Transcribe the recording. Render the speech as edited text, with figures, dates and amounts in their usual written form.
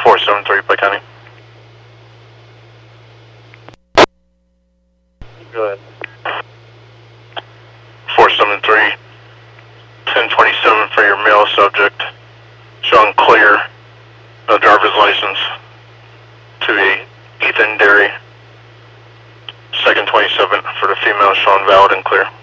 473, Pike County. Go ahead. 473, 1027 for your male subject. Showing clear, no driver's license, to a Ethan Derry. Second 27 for the female, showing valid and clear.